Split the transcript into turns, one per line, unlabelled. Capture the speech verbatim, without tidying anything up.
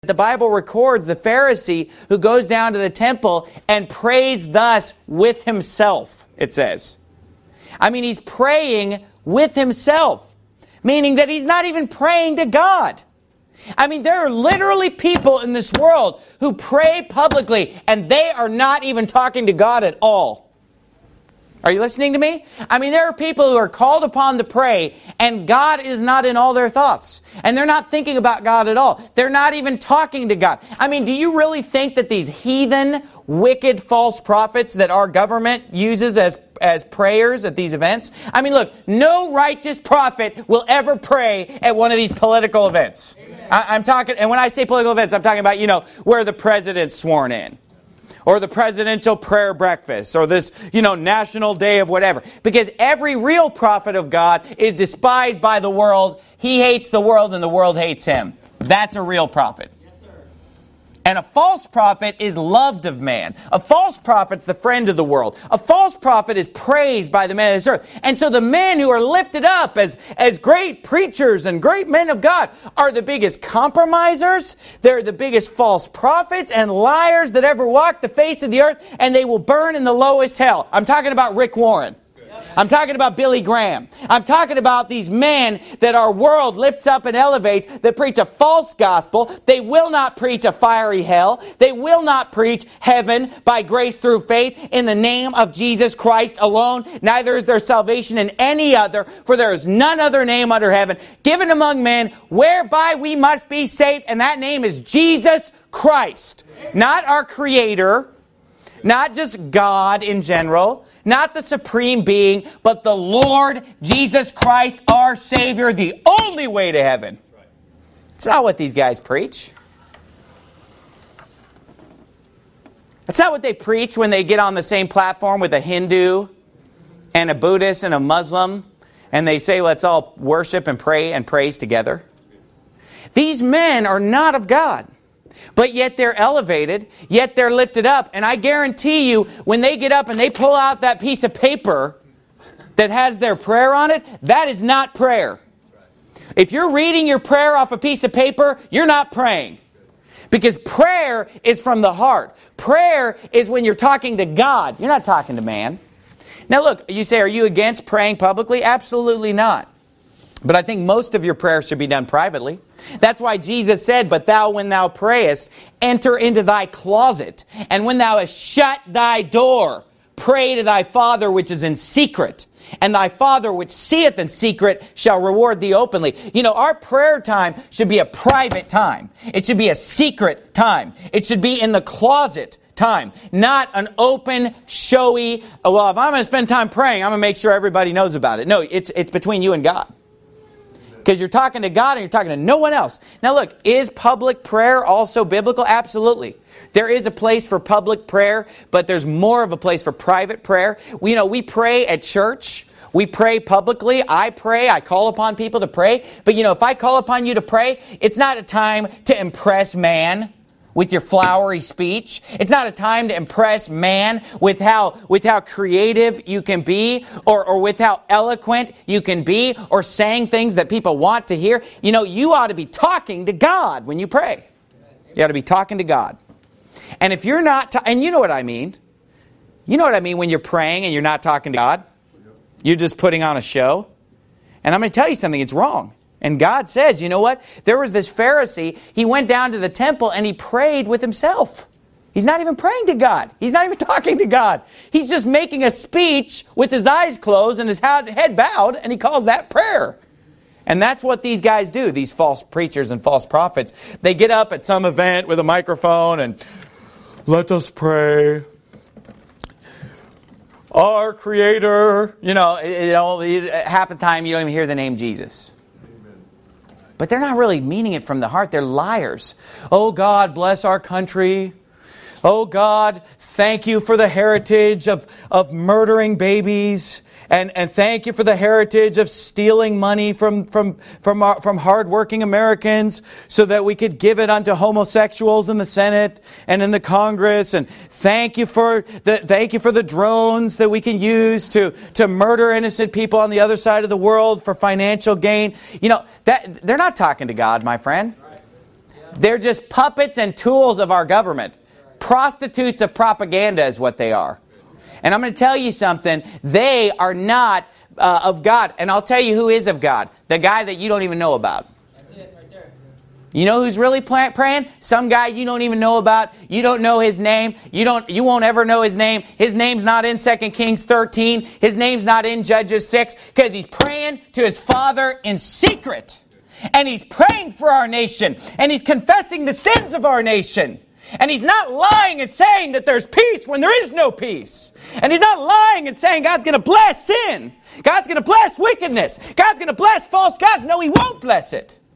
The Bible records the Pharisee who goes down to the temple and prays thus with himself, it says. I mean, he's praying with himself, meaning that he's not even praying to God. I mean, there are literally people in this world who pray publicly and they are not even talking to God at all. Are you listening to me? I mean, there are people who are called upon to pray and God is not in all their thoughts. And they're not thinking about God at all. They're not even talking to God. I mean, do you really think that these heathen, wicked, false prophets that our government uses as as prayers at these events? I mean, look, no righteous prophet will ever pray at one of these political events. I, I'm talking, and when I say political events, I'm talking about, you know, where the president's sworn in. Or the presidential prayer breakfast, or this, you know, national day of whatever. Because every real prophet of God is despised by the world. He hates the world and the world hates him. That's a real prophet. Yes, sir. And a false prophet is loved of man. A false prophet's the friend of the world. A false prophet is praised by the men of this earth. And so the men who are lifted up as, as great preachers and great men of God are the biggest compromisers. They're the biggest false prophets and liars that ever walked the face of the earth, and they will burn in the lowest hell. I'm talking about Rick Warren. I'm talking about Billy Graham. I'm talking about these men that our world lifts up and elevates that preach a false gospel. They will not preach a fiery hell. They will not preach heaven by grace through faith in the name of Jesus Christ alone. Neither is there salvation in any other, for there is none other name under heaven given among men whereby we must be saved. And that name is Jesus Christ. Not our Creator, not just God in general, not the supreme being, but the Lord Jesus Christ, our Savior, the only way to heaven. It's not what these guys preach. That's not what they preach when they get on the same platform with a Hindu and a Buddhist and a Muslim, and they say, let's all worship and pray and praise together. These men are not of God. But yet they're elevated, yet they're lifted up. And I guarantee you, when they get up and they pull out that piece of paper that has their prayer on it, that is not prayer. If you're reading your prayer off a piece of paper, you're not praying. Because prayer is from the heart. Prayer is when you're talking to God. You're not talking to man. Now look, you say, are you against praying publicly? Absolutely not. But I think most of your prayers should be done privately. That's why Jesus said, but thou, when thou prayest, enter into thy closet. And when thou hast shut thy door, pray to thy Father which is in secret. And thy Father which seeth in secret shall reward thee openly. You know, our prayer time should be a private time. It should be a secret time. It should be in the closet time. Not an open, showy, oh, well, if I'm going to spend time praying, I'm going to make sure everybody knows about it. No, it's it's between you and God. Because you're talking to God and you're talking to no one else. Now look, is public prayer also biblical? Absolutely. There is a place for public prayer, but there's more of a place for private prayer. We, you know, we pray at church. We pray publicly. I pray. I call upon people to pray. But you know, if I call upon you to pray, it's not a time to impress man with your flowery speech. It's not a time to impress man with how with how creative you can be, or, or with how eloquent you can be, or saying things that people want to hear. You know, you ought to be talking to God when you pray. You ought to be talking to God. And if you're not, ta- and you know what I mean. You know what I mean when you're praying and you're not talking to God. You're just putting on a show. And I'm going to tell you something, it's wrong. And God says, you know what? There was this Pharisee, he went down to the temple and he prayed with himself. He's not even praying to God. He's not even talking to God. He's just making a speech with his eyes closed and his head bowed, and he calls that prayer. And that's what these guys do, these false preachers and false prophets. They get up at some event with a microphone and, let us pray. Our Creator. You know, you know, half the time you don't even hear the name Jesus. But they're not really meaning it from the heart. They're liars. Oh God, bless our country. Oh God, thank you for the heritage of, of murdering babies. And, and thank you for the heritage of stealing money from, from, from, our, from hardworking Americans so that we could give it unto homosexuals in the Senate and in the Congress. And thank you for the, thank you for the drones that we can use to, to murder innocent people on the other side of the world for financial gain. You know, that they're not talking to God, my friend. They're just puppets and tools of our government. Prostitutes of propaganda is what they are. And I'm going to tell you something. They are not uh, of God. And I'll tell you who is of God. The guy that you don't even know about.
That's it right there.
You know who's really pla- praying? Some guy you don't even know about. You don't know his name. You don't. You won't ever know his name. His name's not in Second Kings thirteen. His name's not in Judges six. Because he's praying to his Father in secret. And he's praying for our nation. And he's confessing the sins of our nation. And he's not lying and saying that there's peace when there is no peace. And he's not lying and saying God's going to bless sin. God's going to bless wickedness. God's going to bless false gods. No, he won't bless it.